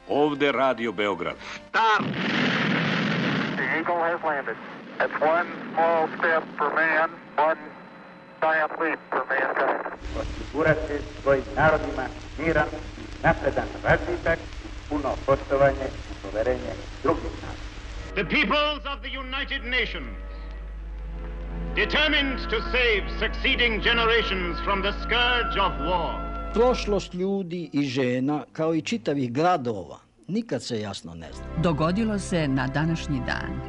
Ovde Radio Beograd. Start! The Eagle has landed. It's one small step for man, one giant leap for mankind. Osigurati svojim narodima miran i napredan razvitak, puno poštovanje i poverenje drugih naroda. The peoples of the United Nations, determined to save succeeding generations from the scourge of war. Prošlost ljudi i žena, kao i čitavih gradova, nikad se jasno ne zna. Dogodilo se na današnji dan.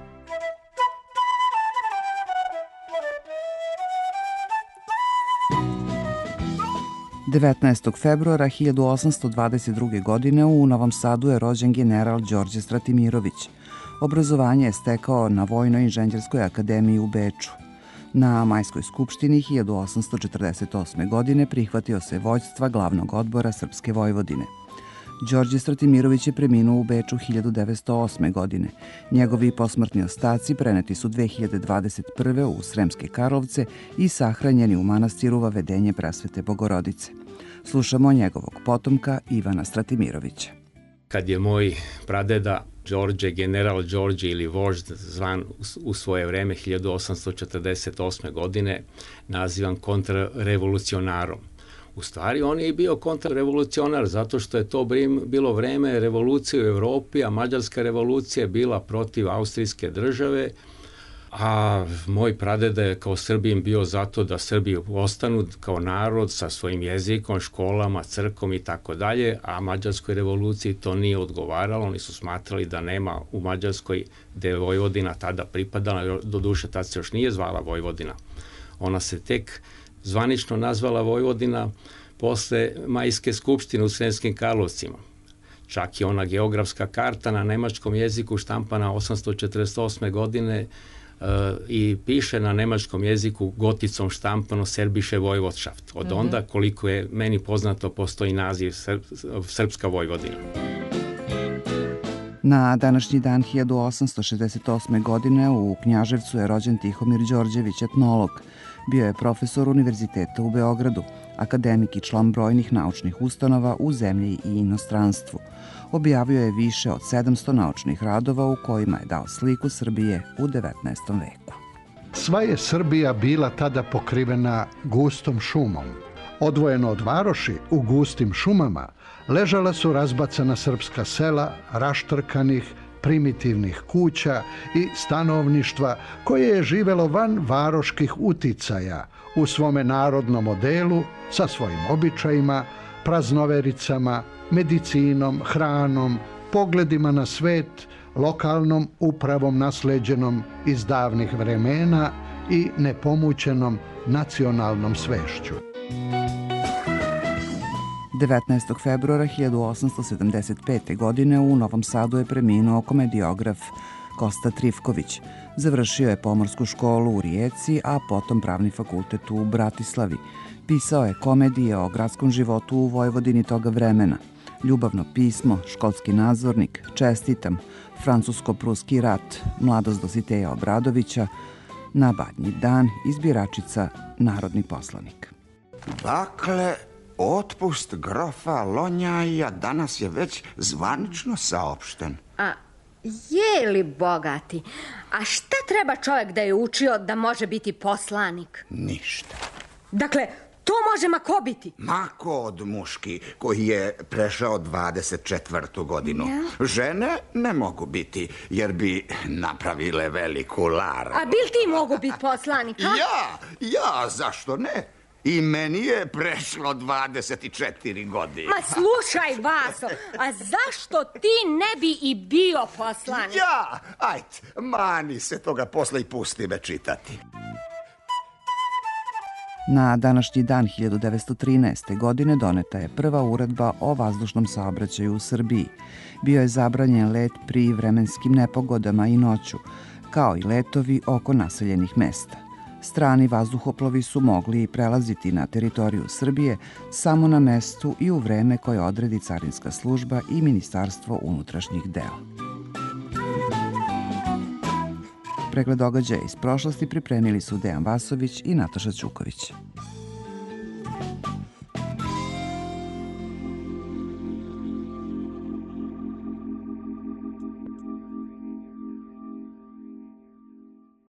Devetnaestog februara 1822. godine u Novom Sadu je rođen general Đorđe Stratimirović. Obrazovanje je stekao na Vojno-inženjerskoj akademiji u Beču. Na Majskoj skupštini 1848. godine prihvatio se vođstva glavnog odbora Srpske Vojvodine. Đorđe Stratimirović je preminuo u Beču 1908. godine. Njegovi posmrtni ostaci preneti su 2021. u Sremske Karlovce i sahranjeni u manastiru Vavedenje Presvete Bogorodice. Slušamo njegovog potomka Ivana Stratimirovića. Kad je moj pradeda Đorđe, general Đorđe ili vožd zvan u svoje vreme 1848. godine, nazivan kontrarevolucionarom. U stvari, on je bio kontrarevolucionar zato što je to bilo vreme revolucije u Evropi, a Mađarska revolucija je bila protiv Austrijske države, a moj pradeda je kao Srbin bio zato da Srbi ostanu kao narod sa svojim jezikom, školama, crkom i tako dalje, a Mađarskoj revoluciji to nije odgovaralo. Oni su smatrali da nema u Mađarskoj, gde je Vojvodina tada pripadala, doduše tad se još nije zvala Vojvodina. Ona se tek zvanično nazvala Vojvodina posle Majske skupštine u Sremskim Karlovcima. Čak i ona geografska karta na nemačkom jeziku štampana 848. godine i piše na nemačkom jeziku goticom štampano Serbische Vojvodschaft. Od onda, koliko je meni poznato, postoji naziv Srpska Vojvodina. Na današnji dan 1868. godine u Knjaževcu je rođen Tihomir Đorđević, etnolog. Bio je profesor Univerziteta u Beogradu, akademik i član brojnih naučnih ustanova u zemlji i inostranstvu. Objavio je više od 700 naučnih radova u kojima je dao sliku Srbije u 19. veku. Sva je Srbija bila tada pokrivena gustom šumom. Odvojeno od varoši, u gustim šumama, ležala su razbacana srpska sela, raštrkanih, primitivnih kuća i stanovništva koje je živelo van varoških uticaja u svome narodnom modelu sa svojim običajima, praznovericama, medicinom, hranom, pogledima na svet, lokalnom upravom nasleđenom iz davnih vremena i nepomućenom nacionalnom svešću. 19. februara 1875. godine u Novom Sadu je preminuo komediograf Kosta Trifković. Završio je pomorsku školu u Rijeci, a potom pravni fakultet u Bratislavi. Pisao je komedije o gradskom životu u Vojvodini toga vremena. Ljubavno pismo, Školski nadzornik, Čestitam, Francusko-pruski rat, Mladost Dositeja Obradovića, Na badnji dan, Izbiračica, Narodni poslanik. Dakle, otpust grofa Lonjaja danas je već zvanično saopšten. A je li bogati? A šta treba čovjek da je učio da može biti poslanik? Ništa. Dakle, to može ma ko biti? Ma ko od muški koji je prešao 24. godinu. Ja. Žene ne mogu biti, jer bi napravile veliku laru. A bil ti mogu biti poslanik, ha? Ja, zašto ne? I meni je prešlo 24 godine. Ma slušaj, Vaso, a zašto ti ne bi i bio poslanik? Ja, ajde, mani se toga posle i pusti me čitati. Na današnji dan 1913. godine doneta je prva uredba o vazdušnom saobraćaju u Srbiji. Bio je zabranjen let pri vremenskim nepogodama i noću, kao i letovi oko naseljenih mesta. Strani vazduhoplovi su mogli prelaziti na teritoriju Srbije samo na mestu i u vreme koje odredi carinska služba i Ministarstvo unutrašnjih dela. Pregled događaja iz prošlosti pripremili su Dejan Vasović i Nataša Ćuković.